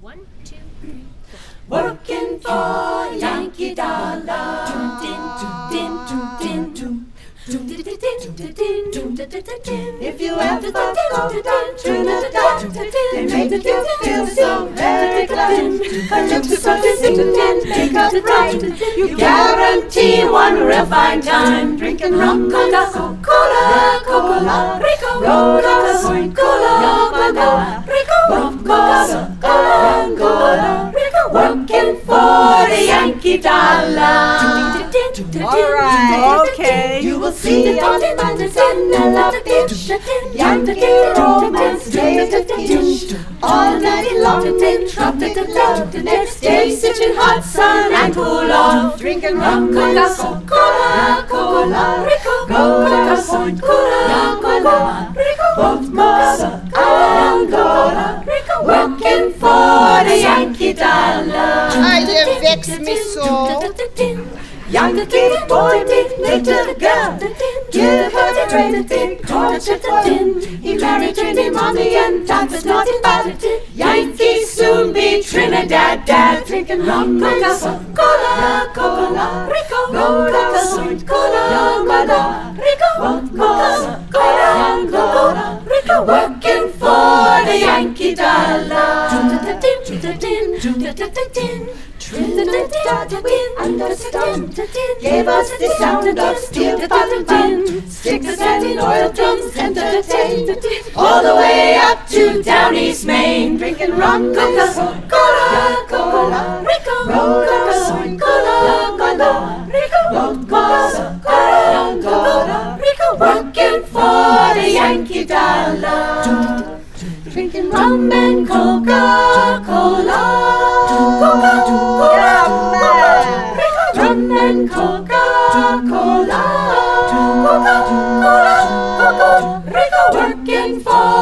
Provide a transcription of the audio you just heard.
1, 2, 3, 4. Working for Yankee Dollar. If you ever go down Trinidad, they make you feel so very glad. Calypso singing, make up right. You guarantee one real fine time. Drinking rum, Coca-Cola, Cola, Rico, Roda, Point Cola, Cola, Rico, rum, Coca-Cola, Cola, Rico. Working for the Yankee Dollar. All right, okay. You will see all the mountains and a lot of fish. Yankee romance, day to dish. All night long, tropic love. The next day, sitting hot sun and cool off. Drinking rum, Coca-Cola, Cola, Rico, Coca, Point Cola, Cola, Rico, both Coca-Cola, Cola, Rico. Working for the Yankee Dollar. Ay, you vex me so. Yankee boy, little girl, give her a drink, caught he married Trinity mommy and that's not bad. Yankee soon be Trinidad dad, drinking rum, Coca-Cola, Cola, Rico, Coca, Cola, Cola, Rico, Coca-Cola, Cola, Rico. Working for the Yankee Dollar. Trinidad understand, gave us the sound of steel pan, sticks and oil drums entertained, all the way up to down East Main, drinking rum, Coca-Cola, Cola, Rico, Coca-Cola, Cola, Rico, Coca-Cola, Cola, Rico. Working for the Yankee Dollar. Drinking rum and Coca-Cola, Coca-Cola, rum and Coca-Cola, Coca-Cola, Coca-Cola, working for